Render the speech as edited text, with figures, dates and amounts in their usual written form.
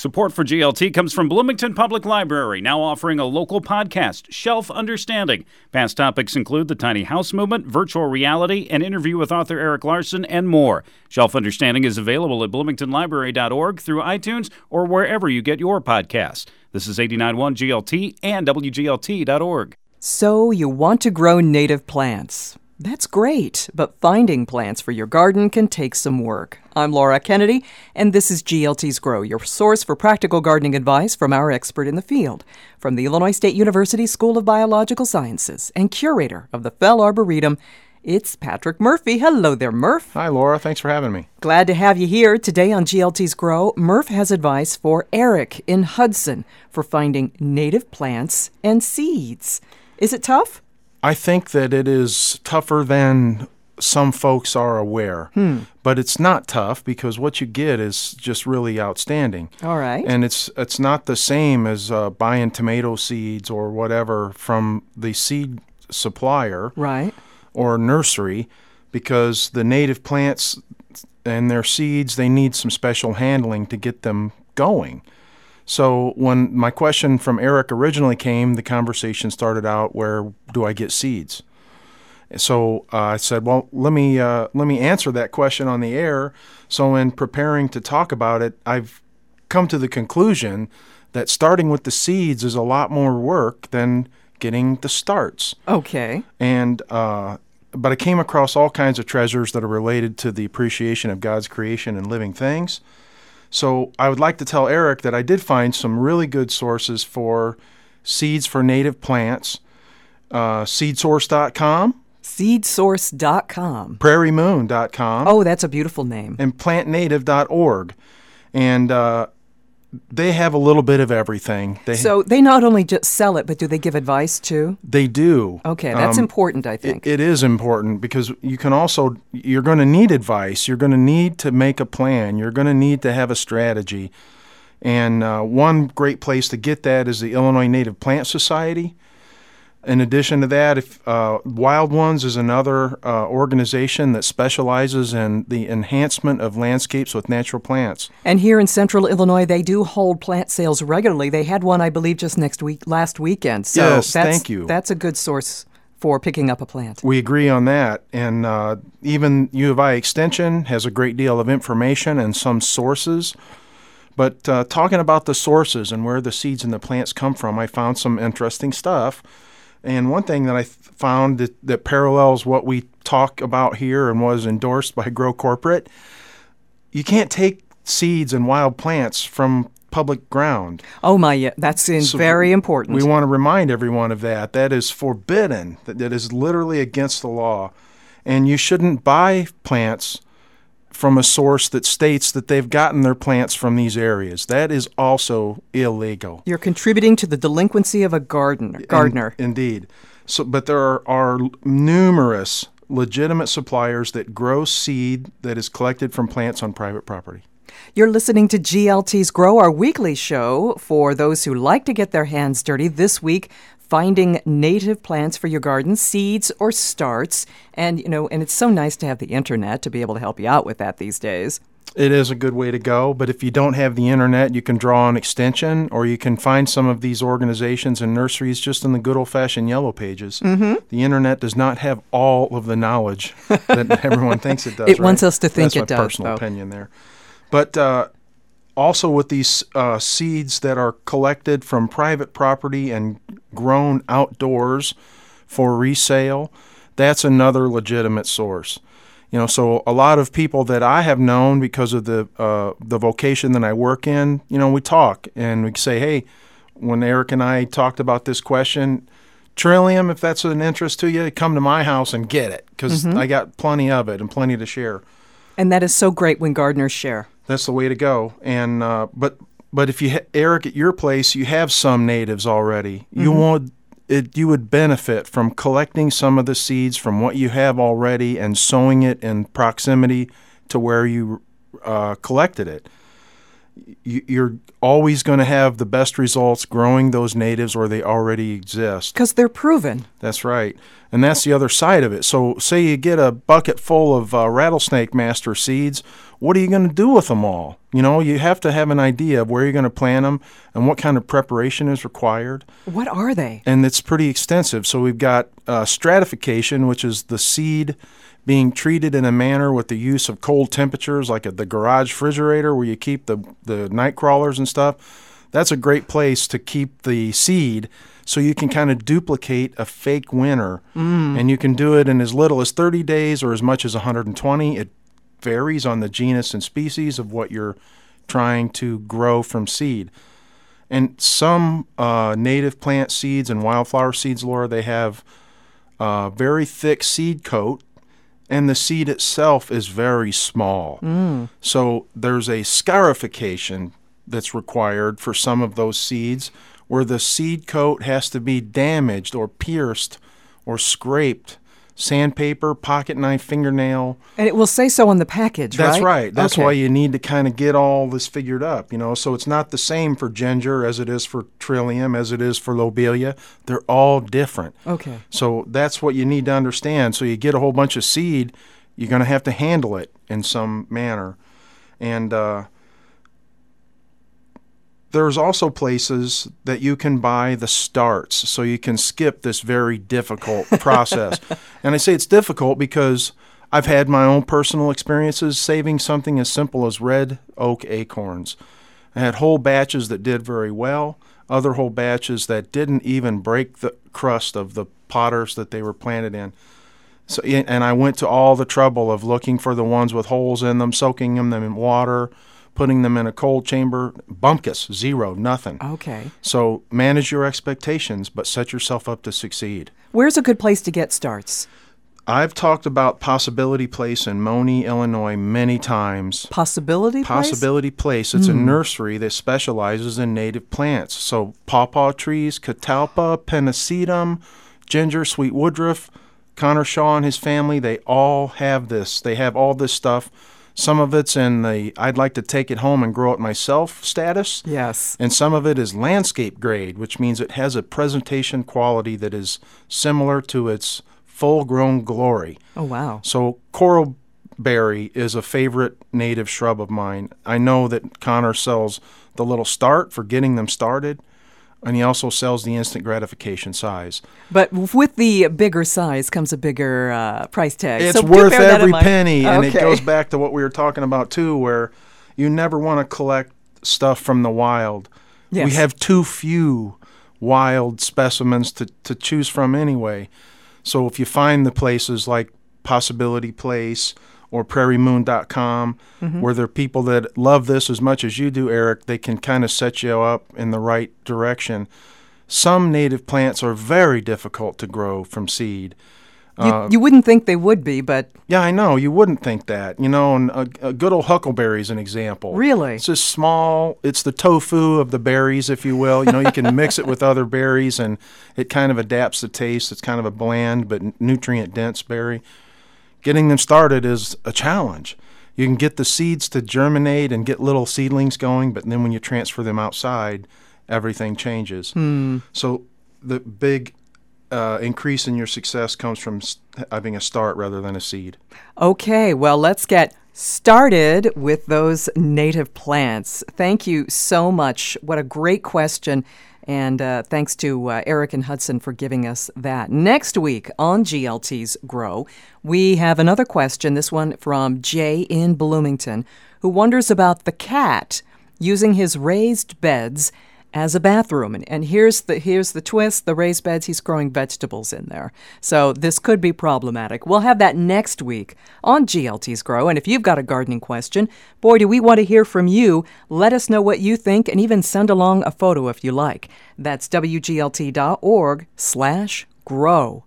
Support for GLT comes from Bloomington Public Library, now offering a local podcast, Shelf Understanding. Past topics include the tiny house movement, virtual reality, an interview with author Erik Larson, and more. Shelf Understanding is available at bloomingtonlibrary.org, through iTunes, or wherever you get your podcasts. This is 89.1 GLT and WGLT.org. So you want to grow native plants. That's great, but finding plants for your garden can take some work. I'm Laura Kennedy, and this is GLT's Grow, your source for practical gardening advice from our expert in the field. From the Illinois State University School of Biological Sciences and curator of the Fell Arboretum, it's Patrick Murphy. Hello there, Murph. Hi, Laura. Thanks for having me. Glad to have you here. Today on GLT's Grow, Murph has advice for Eric in Hudson for finding native plants and seeds. Is it tough? I think that it is tougher than some folks are aware. But it's not tough because what you get is just really outstanding. All right. And it's not the same as buying tomato seeds or whatever from the seed supplier Right. or nursery, because the native plants and their seeds, they need some special handling to get them going. So when my question from Eric originally came, the conversation started out, where do I get seeds? So I said, well, let me answer that question on the air. So in preparing to talk about it, I've come to the conclusion that starting with the seeds is a lot more work than getting the starts. Okay. And but I came across all kinds of treasures that are related to the appreciation of God's creation and living things. So I would like to tell Eric that I did find some really good sources for seeds for native plants. Seedsource.com. Seedsource.com. PrairieMoon.com. Oh, that's a beautiful name. And PlantNative.org. And they have a little bit of everything. So they not only just sell it, but do they give advice too? They do. Okay, that's important, I think. It is important because you're going to need advice. You're going to need to make a plan. You're going to need to have a strategy. And one great place to get that is the Illinois Native Plant Society. In addition to that, Wild Ones is another organization that specializes in the enhancement of landscapes with natural plants. And here in Central Illinois, they do hold plant sales regularly. They had one, I believe, just last weekend. So yes, thank you. That's a good source for picking up a plant. We agree on that. And even U of I Extension has a great deal of information and some sources. But talking about the sources and where the seeds and the plants come from, I found some interesting stuff. And one thing that I found that parallels what we talk about here and was endorsed by Grow Corporate, you can't take seeds and wild plants from public ground. Oh my, yeah, that's very important. We want to remind everyone of that. That is forbidden. That is literally against the law. And you shouldn't buy plants from a source that states that they've gotten their plants from these areas. That is also illegal. You're contributing to the delinquency of a gardener. Indeed. So, but there are numerous legitimate suppliers that grow seed that is collected from plants on private property. You're listening to GLT's Grow, our weekly show for those who like to get their hands dirty. This week, finding native plants for your garden, seeds or starts. And, and it's so nice to have the internet to be able to help you out with that these days. It is a good way to go, but if you don't have the internet, you can draw on extension, or you can find some of these organizations and nurseries just in the good old-fashioned yellow pages. Mm-hmm. The internet does not have all of the knowledge that everyone thinks it does. It wants us to think it does. That's my personal opinion there. But also with these seeds that are collected from private property and grown outdoors for resale, that's another legitimate source. So a lot of people that I have known because of the vocation that I work in, we talk and we say, hey, when Eric and I talked about this question, Trillium, if that's an interest to you, come to my house and get it, because I got plenty of it and plenty to share. And that is so great when gardeners share. That's the way to go. And but if you Eric, at your place, you have some natives already. You would benefit from collecting some of the seeds from what you have already and sowing it in proximity to where you collected it. you're always going to have the best results growing those natives where they already exist. Because they're proven. That's right. And that's the other side of it. So say you get a bucket full of rattlesnake master seeds, what are you going to do with them all? You have to have an idea of where you're going to plant them and what kind of preparation is required. What are they? And it's pretty extensive. So we've got stratification, which is the seed being treated in a manner with the use of cold temperatures, like the garage refrigerator where you keep the night crawlers and stuff. That's a great place to keep the seed so you can kind of duplicate a fake winter. And you can do it in as little as 30 days or as much as 120. It varies on the genus and species of what you're trying to grow from seed. And some native plant seeds and wildflower seeds, Laura, they have a very thick seed coat, and the seed itself is very small. So there's a scarification that's required for some of those seeds where the seed coat has to be damaged or pierced or scraped. Sandpaper, pocket knife, fingernail. And it will say so on the package, right? That's right. That's okay. why you need to kind of get all this figured up, So it's not the same for ginger as it is for trillium, as it is for lobelia. They're all different. Okay. So that's what you need to understand. So you get a whole bunch of seed, you're going to have to handle it in some manner. And there's also places that you can buy the starts, so you can skip this very difficult process. And I say it's difficult because I've had my own personal experiences saving something as simple as red oak acorns. I had whole batches that did very well, other whole batches that didn't even break the crust of the potters that they were planted in. So, and I went to all the trouble of looking for the ones with holes in them, soaking them in water, putting them in a cold chamber. Bumpkus, zero, nothing. Okay. So manage your expectations, but set yourself up to succeed. Where's a good place to get starts? I've talked about Possibility Place in Moni, Illinois many times. Possibility Place? Possibility Place. It's a nursery that specializes in native plants. So pawpaw trees, catalpa, pennisetum, ginger, sweet woodruff, Connor Shaw and his family, they all have this. They have all this stuff. Some of it's in the I'd like to take it home and grow it myself status. Yes. And some of it is landscape grade, which means it has a presentation quality that is similar to its full-grown glory. Oh, wow. So coralberry is a favorite native shrub of mine. I know that Connor sells the little start for getting them started, and he also sells the instant gratification size. But with the bigger size comes a bigger price tag. It's so worth bear that in every mind. penny, and it Okay. goes back to what we were talking about, too, where you never want to collect stuff from the wild. Yes. We have too few wild specimens to choose from anyway. So if you find the places like Possibility Place or prairiemoon.com, where there are people that love this as much as you do, Eric, they can kind of set you up in the right direction. Some native plants are very difficult to grow from seed. You wouldn't think they would be, but... Yeah, I know. You wouldn't think that. And a good old huckleberry is an example. Really? It's just small. It's the tofu of the berries, if you will. You can mix it with other berries, and it kind of adapts the taste. It's kind of a bland but nutrient-dense berry. Getting them started is a challenge. You can get the seeds to germinate and get little seedlings going, but then when you transfer them outside, everything changes. So the big increase in your success comes from having a start rather than a seed. Okay, well, let's get started with those native plants. Thank you so much. What a great question. And thanks to Eric and Hudson for giving us that. Next week on GLT's Grow, we have another question, this one from Jay in Bloomington, who wonders about the cat using his raised beds as a bathroom. And here's the twist, the raised beds, he's growing vegetables in there. So this could be problematic. We'll have that next week on GLT's Grow. And if you've got a gardening question, boy, do we want to hear from you. Let us know what you think and even send along a photo if you like. That's WGLT.org/grow.